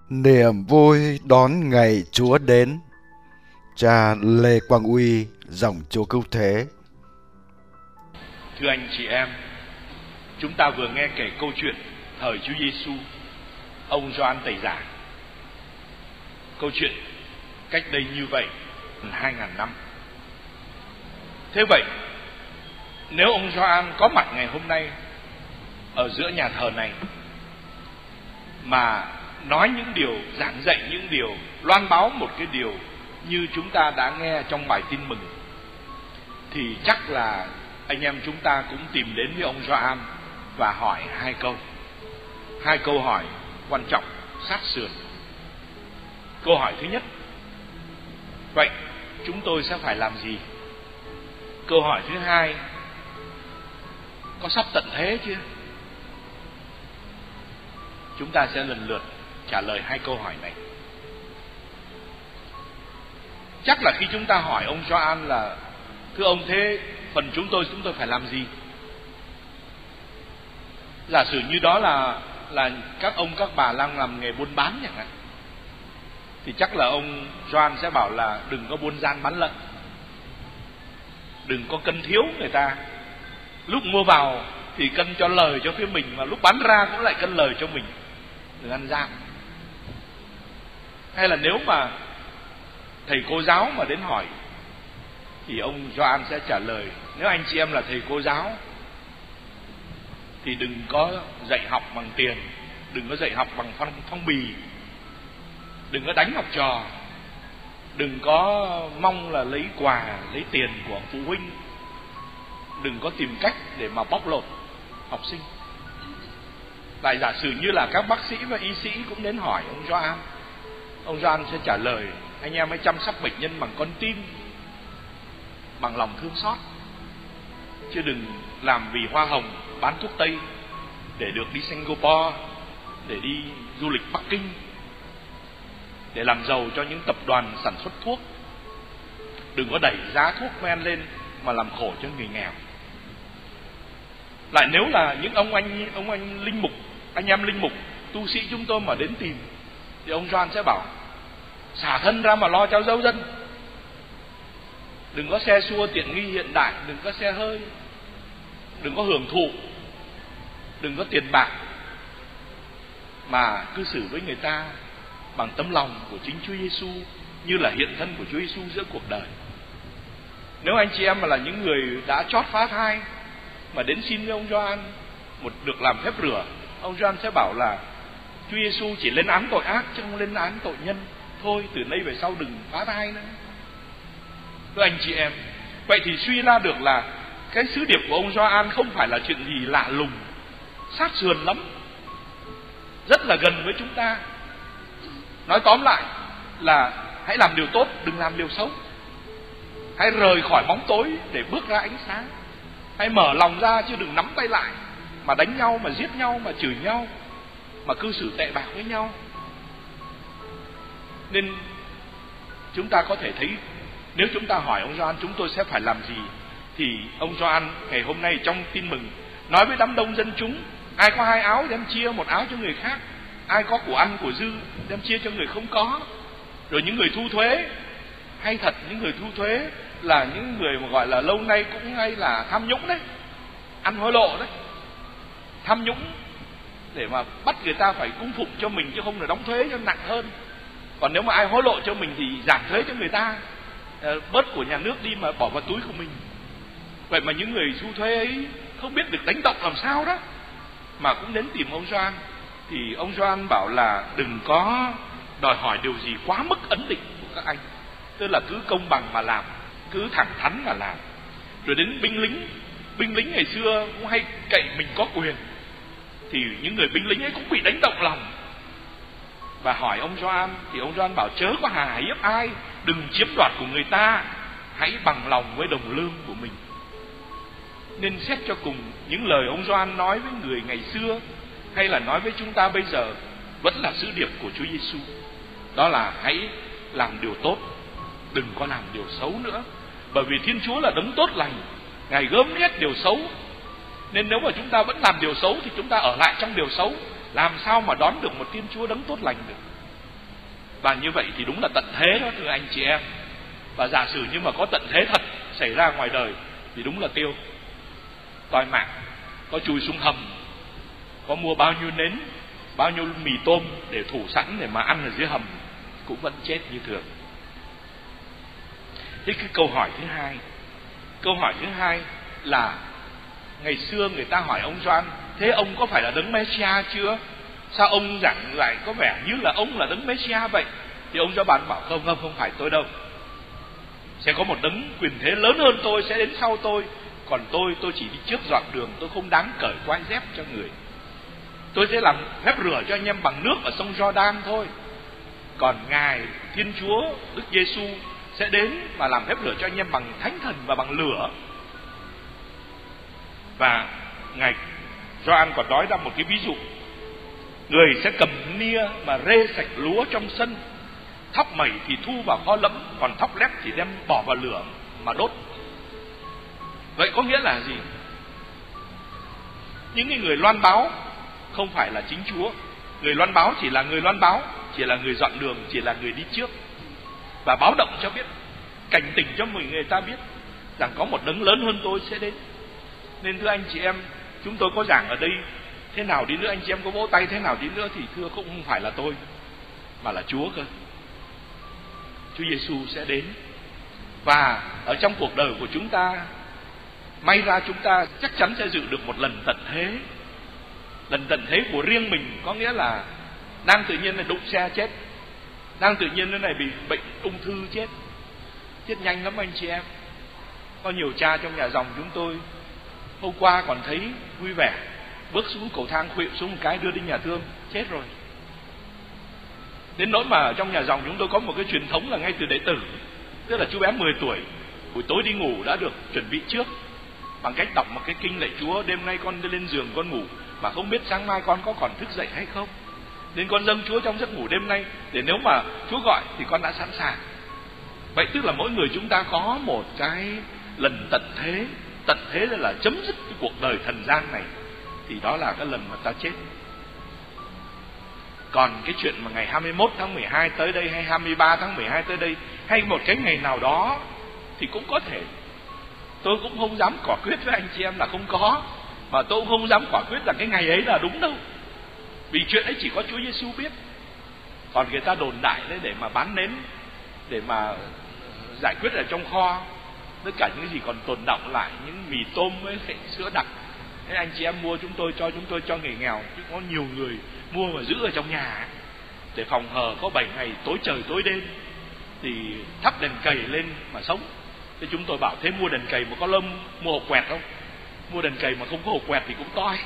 Niềm vui đón ngày Chúa đến. Cha Lê Quang Uy, dòng Chúa Cứu Thế. Thưa anh chị em, chúng ta vừa nghe kể câu chuyện thời Chúa Giêsu, ông Gioan Tẩy Giả. Câu chuyện cách đây như vậy 2000 năm. Thế vậy, nếu ông Gioan có mặt ngày hôm nay ở giữa nhà thờ này mà nói những điều, giảng dạy những điều, loan báo một cái điều như chúng ta đã nghe trong bài tin mừng, thì chắc là anh em chúng ta cũng tìm đến với ông Gioan và hỏi hai câu hỏi quan trọng sát sườn. Câu hỏi thứ nhất: vậy chúng tôi sẽ phải làm gì? Câu hỏi thứ hai: có sắp tận thế chưa? Chúng ta sẽ lần lượt trả lời hai câu hỏi này. Chắc là khi chúng ta hỏi ông Gioan là: thưa ông, thế phần chúng tôi phải làm gì? Giả sử như đó là các ông các bà đang làm nghề buôn bán chẳng hạn, thì chắc là ông Gioan sẽ bảo là đừng có buôn gian bán lận, đừng có cân thiếu người ta. Lúc mua vào thì cân cho lời cho phía mình, mà lúc bán ra cũng lại cân lời cho mình, đừng ăn gian. Hay là nếu mà thầy cô giáo mà đến hỏi thì ông Gioan sẽ trả lời: nếu anh chị em là thầy cô giáo thì đừng có dạy học bằng tiền, đừng có dạy học bằng phong bì, đừng có đánh học trò, đừng có mong là lấy quà, lấy tiền của phụ huynh, đừng có tìm cách để mà bóc lột học sinh. Lại giả sử như là các bác sĩ và y sĩ cũng đến hỏi ông Gioan, ông Gioan sẽ trả lời: anh em hãy chăm sóc bệnh nhân bằng con tim, bằng lòng thương xót, chứ đừng làm vì hoa hồng bán thuốc tây để được đi Singapore, để đi du lịch Bắc Kinh, để làm giàu cho những tập đoàn sản xuất thuốc. Đừng có đẩy giá thuốc men lên mà làm khổ cho người nghèo. Lại nếu là những ông anh linh mục, anh em linh mục, tu sĩ chúng tôi mà đến tìm, thì ông Gioan sẽ bảo: xả thân ra mà lo cho giáo dân. Đừng có xe xua tiện nghi hiện đại, đừng có xe hơi, đừng có hưởng thụ, đừng có tiền bạc, mà cư xử với người ta bằng tấm lòng của chính Chúa Giêsu, như là hiện thân của Chúa Giêsu giữa cuộc đời. Nếu anh chị em mà là những người đã chót phá thai mà đến xin với ông Gioan được làm phép rửa, ông Gioan sẽ bảo là Chúa Giêsu chỉ lên án tội ác chứ không lên án tội nhân. Thôi từ nay về sau đừng phá thai nữa. Thưa anh chị em, vậy thì suy ra được là cái sứ điệp của ông Gioan không phải là chuyện gì lạ lùng, sát sườn lắm, rất là gần với chúng ta. Nói tóm lại là hãy làm điều tốt, đừng làm điều xấu. Hãy rời khỏi bóng tối để bước ra ánh sáng. Hãy mở lòng ra chứ đừng nắm tay lại mà đánh nhau, mà giết nhau, mà chửi nhau, mà cư xử tệ bạc với nhau. Nên chúng ta có thể thấy, nếu chúng ta hỏi ông Gioan chúng tôi sẽ phải làm gì, thì ông Gioan ngày hôm nay trong tin mừng nói với đám đông dân chúng: ai có 2 áo đem chia 1 áo cho người khác, ai có của ăn của dư đem chia cho người không có. Rồi những người thu thuế, hay thật, những người thu thuế là những người mà gọi là lâu nay cũng hay là tham nhũng đấy, ăn hối lộ đấy, tham nhũng để mà bắt người ta phải cung phụng cho mình, chứ không là đóng thuế cho nặng hơn. Còn nếu mà ai hối lộ cho mình thì giảm thuế cho người ta, bớt của nhà nước đi mà bỏ vào túi của mình. Vậy mà những người thu thuế ấy không biết được đánh động làm sao đó, mà cũng đến tìm ông Gioan. Thì ông Gioan bảo là đừng có đòi hỏi điều gì quá mức ấn định của các anh, tức là cứ công bằng mà làm, cứ thẳng thắn mà làm. Rồi đến binh lính ngày xưa cũng hay cậy mình có quyền, thì những người binh lính ấy cũng bị đánh động lòng và hỏi ông Gioan. Thì ông Gioan bảo: chớ có hà hiếp ai, đừng chiếm đoạt của người ta, hãy bằng lòng với đồng lương của mình. Nên xét cho cùng, những lời ông Gioan nói với người ngày xưa hay là nói với chúng ta bây giờ vẫn là sứ điệp của Chúa Giêsu. Đó là hãy làm điều tốt, đừng có làm điều xấu nữa. Bởi vì Thiên Chúa là đấng tốt lành, Ngài gớm ghét điều xấu. Nên nếu mà chúng ta vẫn làm điều xấu thì chúng ta ở lại trong điều xấu, làm sao mà đón được một Thiên Chúa đấng tốt lành được. Và như vậy thì đúng là tận thế đó thưa anh chị em. Và giả sử như mà có tận thế thật xảy ra ngoài đời thì đúng là tiêu, toi mạng. Có chui xuống hầm, có mua bao nhiêu nến, bao nhiêu mì tôm để thủ sẵn để mà ăn ở dưới hầm, cũng vẫn chết như thường. Thế cái câu hỏi thứ hai là ngày xưa người ta hỏi ông Gioan: thế ông có phải là đấng Messiah chưa? Sao ông giảng lại có vẻ như là ông là đấng Messiah vậy? Thì ông Gioan bảo không phải tôi đâu. Sẽ có một đấng quyền thế lớn hơn tôi sẽ đến sau tôi. Còn tôi chỉ đi trước dọn đường, tôi không đáng cởi quai dép cho người. Tôi sẽ làm phép rửa cho anh em bằng nước ở sông Giođan thôi. Còn Ngài Thiên Chúa Đức Giêsu sẽ đến và làm phép rửa cho anh em bằng Thánh Thần và bằng lửa. Và Ngài Gioan còn nói ra một cái ví dụ: người sẽ cầm nia mà rê sạch lúa trong sân, thóc mẩy thì thu vào kho lẫm, còn thóc lép thì đem bỏ vào lửa mà đốt. Vậy có nghĩa là gì? Những người loan báo không phải là chính Chúa. Người loan báo chỉ là người loan báo, chỉ là người dọn đường, chỉ là người đi trước và báo động cho biết, cảnh tỉnh cho người ta biết rằng có một đấng lớn hơn tôi sẽ đến. Nên thưa anh chị em, chúng tôi có giảng ở đây thế nào đi nữa, anh chị em có vỗ tay thế nào đi nữa thì thưa cũng không phải là tôi, mà là Chúa cơ. Chúa Giêsu sẽ đến. Và ở trong cuộc đời của chúng ta, may ra chúng ta chắc chắn sẽ dự được một lần tận thế. Lần tận thế của riêng mình, có nghĩa là đang tự nhiên là đụng xe chết, đang tự nhiên này bị bệnh ung thư chết nhanh lắm anh chị em. Có nhiều cha trong nhà dòng chúng tôi hôm qua còn thấy vui vẻ, bước xuống cầu thang khuỵu xuống một cái đưa đi nhà thương, chết rồi. Đến nỗi mà trong nhà dòng chúng tôi có một cái truyền thống là ngay từ đệ tử, tức là chú bé 10 tuổi buổi tối đi ngủ đã được chuẩn bị trước bằng cách đọc một cái kinh lạy Chúa: đêm nay con lên giường con ngủ mà không biết sáng mai con có còn thức dậy hay không, nên con dâng Chúa trong giấc ngủ đêm nay, để nếu mà Chúa gọi thì con đã sẵn sàng. Vậy tức là mỗi người chúng ta có một cái lần tận thế. Tận thế là chấm dứt cái cuộc đời thần gian này, thì đó là cái lần mà ta chết. Còn cái chuyện mà ngày 21 tháng 12 tới đây, hay 23 tháng 12 tới đây, hay một cái ngày nào đó thì cũng có thể. Tôi cũng không dám quả quyết với anh chị em là không có, mà tôi cũng không dám quả quyết là cái ngày ấy là đúng đâu. Vì chuyện ấy chỉ có Chúa Giêsu biết. Còn người ta đồn đại đấy để mà bán nến, để mà giải quyết ở trong kho tất cả những gì còn tồn đọng lại, những mì tôm với sữa đặc. Thế anh chị em mua chúng tôi cho người nghèo, chứ có nhiều người mua mà giữ ở trong nhà để phòng hờ có 7 ngày tối trời tối đêm thì thắp đèn cầy lên mà sống. Thế chúng tôi bảo: thế mua đèn cầy mà có lâm mua hộp quẹt không? Mua đèn cầy mà không có hộp quẹt thì cũng toi.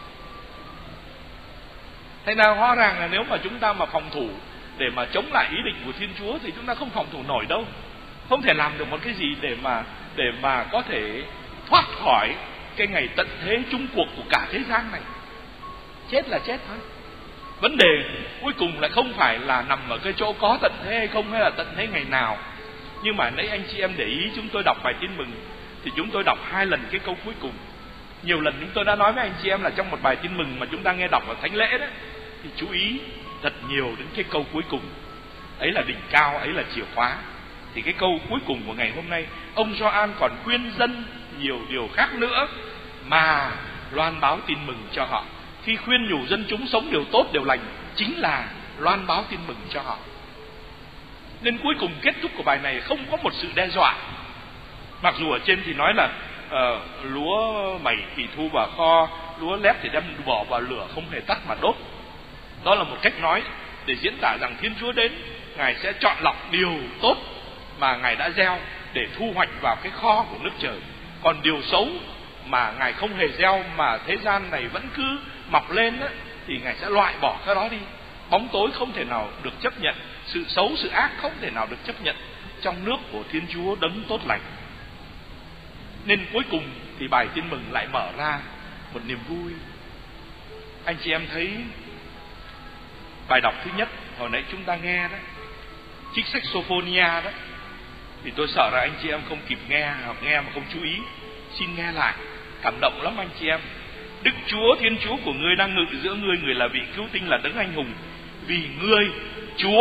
Thế nào hóa ràng là nếu mà chúng ta mà phòng thủ để mà chống lại ý định của Thiên Chúa thì chúng ta không phòng thủ nổi đâu. Không thể làm được một cái gì để mà có thể thoát khỏi cái ngày tận thế chung cuộc của cả thế gian này. Chết là chết thôi. Vấn đề cuối cùng lại không phải là nằm ở cái chỗ có tận thế hay không, hay là tận thế ngày nào. Nhưng mà nãy anh chị em để ý, chúng tôi đọc bài tin mừng thì chúng tôi đọc 2 lần cái câu cuối cùng. Nhiều lần chúng tôi đã nói với anh chị em là trong một bài tin mừng mà chúng ta nghe đọc ở thánh lễ đấy, thì chú ý thật nhiều đến cái câu cuối cùng. Ấy là đỉnh cao, ấy là chìa khóa. Thì cái câu cuối cùng của ngày hôm nay, ông Gioan còn khuyên dân nhiều điều khác nữa mà loan báo tin mừng cho họ. Khi khuyên nhủ dân chúng sống điều tốt, điều lành, chính là loan báo tin mừng cho họ. Nên cuối cùng kết thúc của bài này không có một sự đe dọa. Mặc dù ở trên thì nói là lúa mẩy thì thu vào kho, lúa lép thì đem bỏ vào lửa không hề tắt mà đốt. Đó là một cách nói để diễn tả rằng Thiên Chúa đến, Ngài sẽ chọn lọc điều tốt mà Ngài đã gieo để thu hoạch vào cái kho của nước trời. Còn điều xấu mà Ngài không hề gieo mà thế gian này vẫn cứ mọc lên đó, thì Ngài sẽ loại bỏ cái đó đi. Bóng tối không thể nào được chấp nhận, sự xấu, sự ác không thể nào được chấp nhận trong nước của Thiên Chúa đấng tốt lành. Nên cuối cùng thì bài tin mừng lại mở ra một niềm vui. Anh chị em thấy bài đọc thứ nhất hồi nãy chúng ta nghe đó, trích sách Sophonia đó, thì tôi sợ là anh chị em không kịp nghe hoặc nghe mà không chú ý. Xin nghe lại, cảm động lắm anh chị em. Đức Chúa Thiên Chúa của ngươi đang ngự giữa ngươi, người là vị cứu tinh, là đấng anh hùng. Vì ngươi, Chúa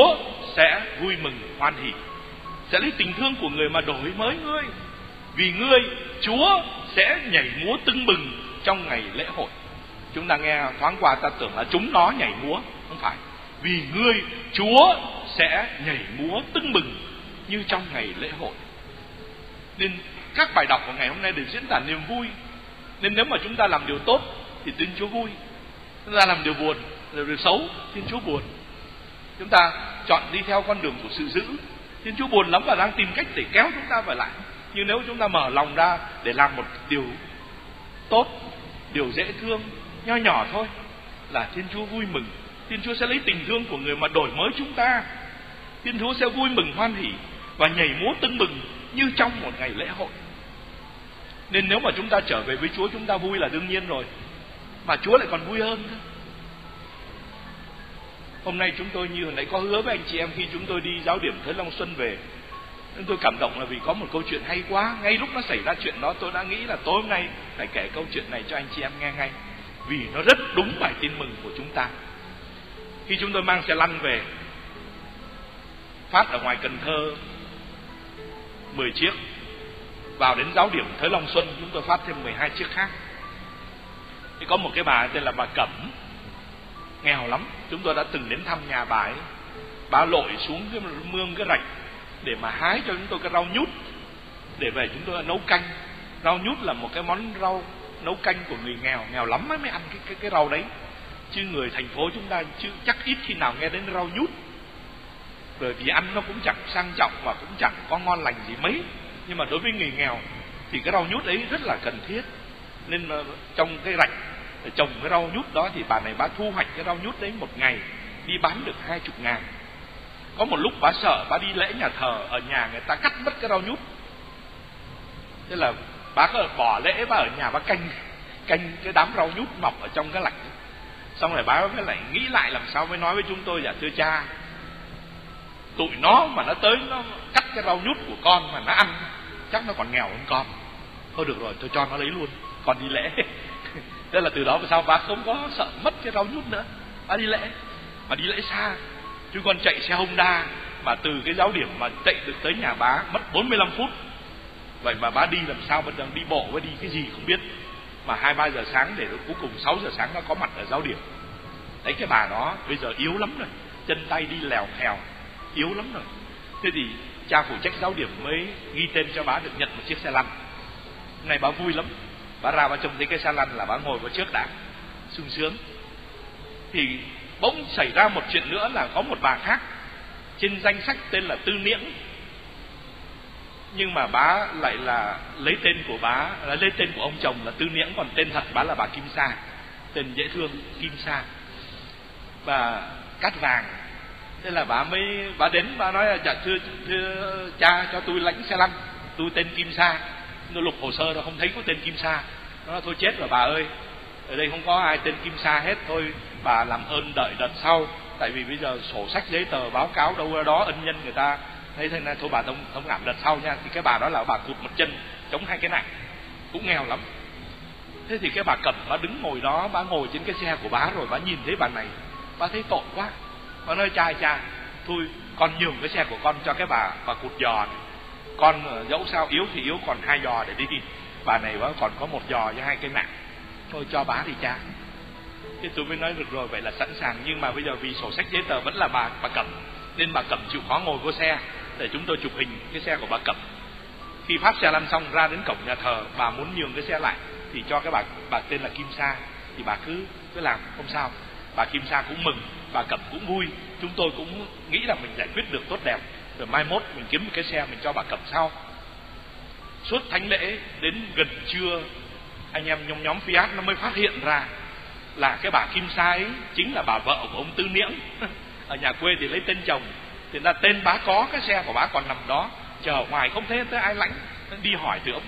sẽ vui mừng hoan hỉ, sẽ lấy tình thương của người mà đổi mới ngươi. Vì ngươi, Chúa sẽ nhảy múa tưng bừng trong ngày lễ hội. Chúng ta nghe thoáng qua ta tưởng là chúng nó nhảy múa, không phải. Vì ngươi, Chúa sẽ nhảy múa tưng bừng như trong ngày lễ hội. Nên các bài đọc của ngày hôm nay đều diễn tả niềm vui. Nên nếu mà chúng ta làm điều tốt thì Thiên Chúa vui. Chúng ta làm điều buồn, điều xấu, Thiên Chúa buồn. Chúng ta chọn đi theo con đường của sự dữ, Thiên Chúa buồn lắm và đang tìm cách để kéo chúng ta về lại. Nhưng nếu chúng ta mở lòng ra để làm một điều tốt, điều dễ thương, nho nhỏ thôi, là Thiên Chúa vui mừng. Thiên Chúa sẽ lấy tình thương của người mà đổi mới chúng ta. Thiên Chúa sẽ vui mừng hoan hỉ và nhảy múa tưng bừng như trong một ngày lễ hội. Nên nếu mà chúng ta trở về với Chúa, chúng ta vui là đương nhiên rồi, mà Chúa lại còn vui hơn. Hôm nay chúng tôi như hồi nãy có hứa với anh chị em khi chúng tôi đi giáo điểm Thới Long Xuân về, nên tôi cảm động là vì có một câu chuyện hay quá. Ngay lúc nó xảy ra chuyện đó, tôi đã nghĩ là tối hôm nay phải kể câu chuyện này cho anh chị em nghe ngay, vì nó rất đúng bài tin mừng của chúng ta. Khi chúng tôi mang xe lăn về, phát ở ngoài Cần Thơ 10 chiếc, vào đến giáo điểm Thới Long Xuân chúng tôi phát thêm 12 chiếc khác. Thì có một cái bà tên là bà Cẩm, nghèo lắm. Chúng tôi đã từng đến thăm nhà bà ấy. Bà lội xuống cái mương, cái rạch để mà hái cho chúng tôi cái rau nhút để về chúng tôi nấu canh. Rau nhút là một cái món rau nấu canh của người nghèo, nghèo lắm mới ăn cái rau đấy. Chứ người thành phố chúng ta chứ chắc ít khi nào nghe đến rau nhút. Bởi vì ăn nó cũng chẳng sang trọng và cũng chẳng có ngon lành gì mấy. Nhưng mà đối với người nghèo thì cái rau nhút ấy rất là cần thiết. Nên trong cái rạch trồng cái rau nhút đó thì bà này bà thu hoạch cái rau nhút đấy một ngày đi bán được 20.000. Có một lúc bà sợ, bà đi lễ nhà thờ, ở nhà người ta cắt mất cái rau nhút. Thế là bà có bỏ lễ, bà ở nhà bà canh cái đám rau nhút mọc ở trong cái lạch. Xong rồi bà mới lại nghĩ lại làm sao mới nói với chúng tôi: dạ thưa cha, tụi nó mà nó tới nó cắt cái rau nhút của con mà nó ăn, chắc nó còn nghèo hơn con. Thôi được rồi, tôi cho nó lấy luôn, con đi lễ. Thế là từ đó về sau bà không có sợ mất cái rau nhút nữa. Bà đi lễ, mà đi lễ xa, chứ con chạy xe Honda mà từ cái giáo điểm mà chạy được tới nhà bà mất 45 phút. Vậy mà bà đi làm sao mà đi bộ với đi cái gì không biết. Mà 2-3 giờ sáng để cuối cùng 6 giờ sáng nó có mặt ở giáo điểm. Đấy, cái bà đó bây giờ yếu lắm rồi, chân tay đi lèo khèo, yếu lắm rồi. Thế thì cha phụ trách giáo điểm mới ghi tên cho bà được nhận một chiếc xe lăn. Hôm nay bà vui lắm, bà ra bà trông thấy cái xe lăn là bà ngồi vào trước đã, sung sướng. Thì bỗng xảy ra một chuyện nữa là có một bà khác trên danh sách tên là Tư Niễng, nhưng mà bà lại là lấy tên của bà, lấy tên của ông chồng là Tư Niễng, còn tên thật bà là bà Kim Sa, tên dễ thương Kim Sa, bà cát vàng. Thế là bà đến bà nói là dạ thưa cha, cho tôi lãnh xe lăn, tôi tên Kim Sa. Nó lục hồ sơ nó không thấy có tên Kim Sa. Nó nói thôi chết rồi bà ơi, ở đây không có ai tên Kim Sa hết, thôi bà làm ơn đợi đợt sau, tại vì bây giờ sổ sách giấy tờ báo cáo đâu đó ân nhân người ta thấy, thế nên thôi bà thông cảm đợt sau nha. Thì cái bà đó là bà cụt một chân chống hai cái nặng, cũng nghèo lắm. Thế thì cái bà Cẩm bà đứng ngồi đó, bà ngồi trên cái xe của bà rồi bà nhìn thấy bà này, bà thấy tội quá. Bà nói cha, thôi con nhường cái xe của con cho cái bà cụt giò này. Con dẫu sao yếu thì yếu, còn 2 giò để đi. Bà này bà còn có 1 giò với 2 cái nặng, thôi cho bà đi cha. Thế tôi mới nói được rồi, vậy là sẵn sàng. Nhưng mà bây giờ vì sổ sách giấy tờ vẫn là bà Cẩm, nên bà Cẩm chịu khó ngồi vô xe để chúng tôi chụp hình cái xe của bà Cẩm. Khi phát xe lăn xong ra đến cổng nhà thờ, bà muốn nhường cái xe lại thì cho cái bà tên là Kim Sa, thì bà cứ làm không sao. Bà Kim Sa cũng mừng, bà Cẩm cũng vui, chúng tôi cũng nghĩ là mình giải quyết được tốt đẹp, rồi mai mốt mình kiếm một cái xe mình cho bà Cẩm sau. Suốt thánh lễ đến gần trưa, anh em trong nhóm Fiat nó mới phát hiện ra là cái bà Kim Sa ấy chính là bà vợ của ông Tư Niễng. Ở nhà quê thì lấy tên chồng, thì là tên bà có, cái xe của bà còn nằm đó chờ ngoài, không thấy tới ai lãnh. Đi hỏi từ ông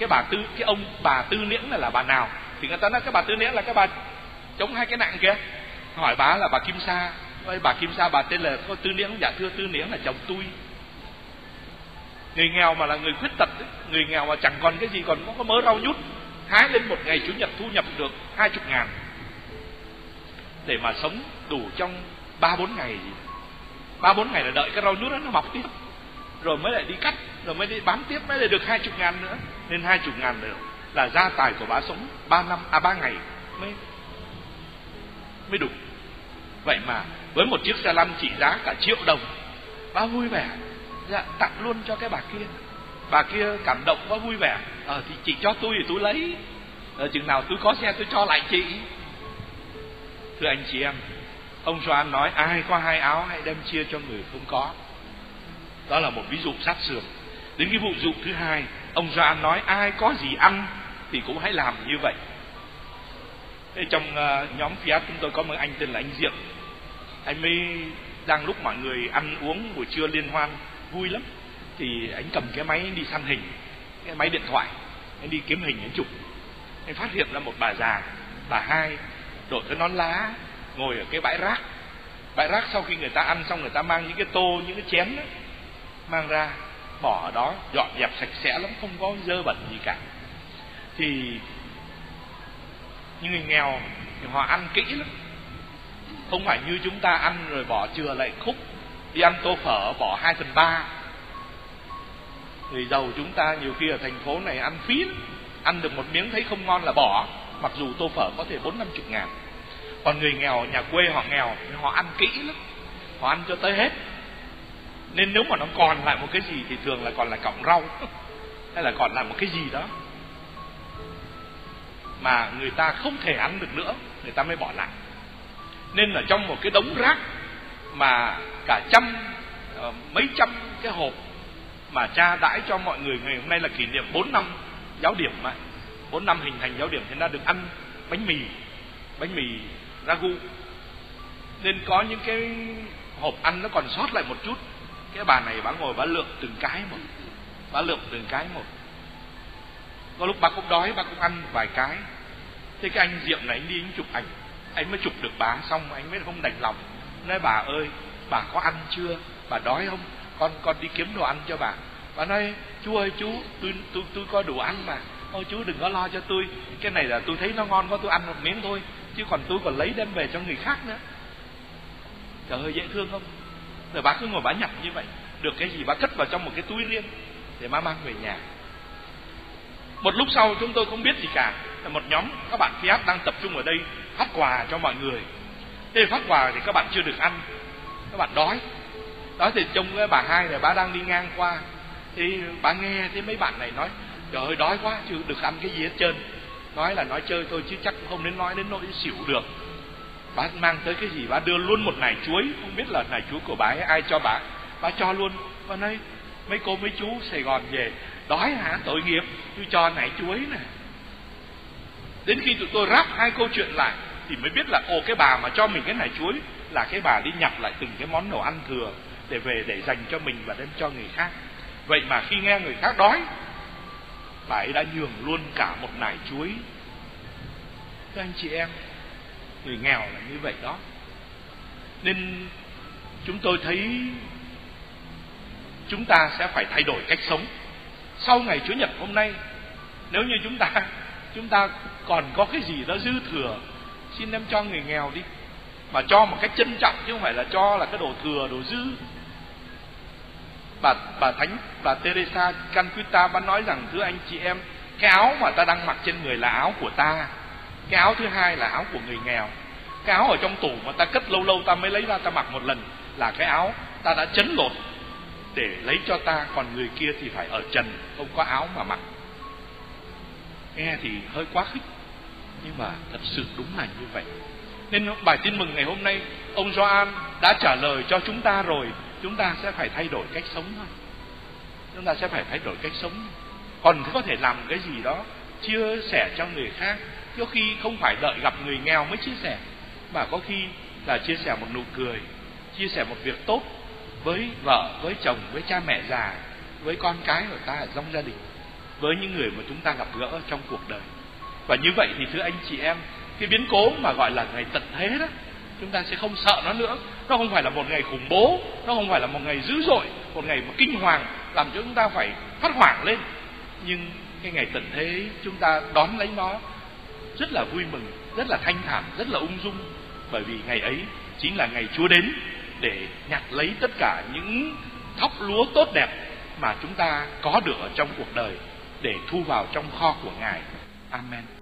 bà Tư Niễng là bà nào, thì người ta nói cái bà Tư Niễng là cái bà chống 2 cái nặng kia. Hỏi bà là bà Kim Sa, bà Kim Sa bà tên là có Tư Niễng. Dạ thưa Tư Niễng là chồng tôi. Người nghèo mà là người khuyết tật ấy, người nghèo mà chẳng còn cái gì, còn có mớ rau nhút hái lên một ngày chủ nhật thu nhập được 20.000 để mà sống đủ trong 3-4 ngày gì. 3-4 ngày là đợi cái rau nhút đó nó mọc tiếp, rồi mới lại đi cắt, rồi mới đi bán tiếp, mới lại được 20.000 nữa. Nên 20.000 nữa là gia tài của bà sống 3 ngày mới đủ. Vậy mà với một chiếc xe lăn trị giá cả 1 triệu đồng, bà vui vẻ tặng luôn cho cái bà kia. Bà kia cảm động quá, vui vẻ. Thì chị cho tôi thì tôi lấy, chừng nào tôi có xe tôi cho lại chị. Thưa anh chị em, ông Gioan nói ai có 2 áo hãy đem chia cho người không có. Đó là một ví dụ sát sườn. Đến cái vụ dụ thứ hai, ông Gioan nói ai có gì ăn thì cũng hãy làm như vậy. Thế trong nhóm Fiat chúng tôi có một anh tên là anh Diệm. Anh mới đang lúc mọi người ăn uống buổi trưa liên hoan vui lắm, thì anh cầm cái máy đi săn hình, cái máy điện thoại, anh đi kiếm hình, anh chụp. Anh phát hiện ra một bà già, bà hai, đội cái nón lá, ngồi ở cái bãi rác. Bãi rác sau khi người ta ăn xong, người ta mang những cái tô, những cái chén đó, mang ra bỏ ở đó, dọn dẹp sạch sẽ lắm, không có dơ bẩn gì cả. Thì những người nghèo thì họ ăn kỹ lắm, không phải như chúng ta ăn rồi bỏ chừa lại khúc. Đi ăn tô phở bỏ 2/3. Người giàu chúng ta nhiều khi ở thành phố này ăn phí lắm. Ăn được một miếng thấy không ngon là bỏ, mặc dù tô phở có thể 40-50 ngàn. Còn người nghèo, nhà quê họ nghèo, họ ăn kỹ lắm, họ ăn cho tới hết. Nên nếu mà nó còn lại một cái gì thì thường là còn lại cọng rau, hay là còn lại một cái gì đó mà người ta không thể ăn được nữa, người ta mới bỏ lại. Nên là trong một cái đống rác mà cả mấy trăm cái hộp mà cha đãi cho mọi người, ngày hôm nay là kỷ niệm 4 năm giáo điểm mà, 4 năm hình thành giáo điểm, thì đã được ăn bánh mì ragu. Nên có những cái hộp ăn nó còn sót lại một chút. Cái bà này bà ngồi bà lượm từng cái một. Có lúc bà cũng đói, bà cũng ăn vài cái. Thế cái anh Diệm này anh đi anh chụp ảnh, anh mới chụp được bà xong anh mới không đành lòng. Nói bà ơi, bà có ăn chưa? Bà đói không? Con đi kiếm đồ ăn cho bà. Bà nói chú ơi chú, tôi có đủ ăn mà. Ôi chú đừng có lo cho tôi. Cái này là tôi thấy nó ngon quá, tôi ăn một miếng thôi, chứ còn tôi còn lấy đem về cho người khác nữa. Trời ơi dễ thương không? Rồi bà cứ ngồi bà nhặt như vậy. Được cái gì bà cất vào trong một cái túi riêng để má mang về nhà. Một lúc sau chúng tôi không biết gì cả, là một nhóm các bạn Fiat đang tập trung ở đây phát quà cho mọi người. Thế phát quà thì các bạn chưa được ăn, các bạn đói. Đó thì trông cái bà hai này bà đang đi ngang qua, thì bà nghe thấy mấy bạn này nói trời ơi đói quá, chưa được ăn cái gì hết trơn. Nói là nói chơi thôi chứ chắc không đến nói đến nỗi xỉu được. Bà mang tới cái gì, bà đưa luôn một nải chuối, không biết là nải chuối của bà ấy ai cho bà cho luôn. Bà nói mấy cô mấy chú Sài Gòn về đói hả, tội nghiệp, tôi cho nải chuối nè. Đến khi tụi tôi ráp hai câu chuyện lại thì mới biết là cái bà mà cho mình cái nải chuối là cái bà đi nhặt lại từng cái món đồ ăn thừa để về để dành cho mình và đem cho người khác. Vậy mà khi nghe người khác đói, bà ấy đã nhường luôn cả một nải chuối. Các anh chị em, người nghèo là như vậy đó. Nên chúng tôi thấy chúng ta sẽ phải thay đổi cách sống. Sau ngày Chúa Nhật hôm nay, nếu như chúng ta còn có cái gì đó dư thừa, xin đem cho người nghèo đi, mà cho một cách trân trọng chứ không phải là cho là cái đồ thừa, đồ dư. Bà Teresa Calcutta bà nói rằng thưa anh chị em, cái áo mà ta đang mặc trên người là áo của ta. Cái áo thứ hai là áo của người nghèo. Cái áo ở trong tủ mà ta cất lâu lâu ta mới lấy ra ta mặc một lần là cái áo ta đã chấn lột để lấy cho ta, còn người kia thì phải ở trần, không có áo mà mặc. Nghe thì hơi quá khích, nhưng mà thật sự đúng là như vậy. Nên bài tin mừng ngày hôm nay, ông Gioan đã trả lời cho chúng ta rồi. Chúng ta sẽ phải thay đổi cách sống thôi. Chúng ta sẽ phải thay đổi cách sống. Còn có thể làm cái gì đó chia sẻ cho người khác. Có khi không phải đợi gặp người nghèo mới chia sẻ, mà có khi là chia sẻ một nụ cười, chia sẻ một việc tốt với vợ, với chồng, với cha mẹ già, với con cái của ta ở trong gia đình, với những người mà chúng ta gặp gỡ trong cuộc đời. Và như vậy thì thưa anh chị em, cái biến cố mà gọi là ngày tận thế đó, chúng ta sẽ không sợ nó nữa. Nó không phải là một ngày khủng bố, nó không phải là một ngày dữ dội, một ngày mà kinh hoàng làm cho chúng ta phải phát hoảng lên. Nhưng cái ngày tận thế chúng ta đón lấy nó rất là vui mừng, rất là thanh thản, rất là ung dung. Bởi vì ngày ấy chính là ngày Chúa đến để nhặt lấy tất cả những thóc lúa tốt đẹp mà chúng ta có được ở trong cuộc đời để thu vào trong kho của Ngài. Amen.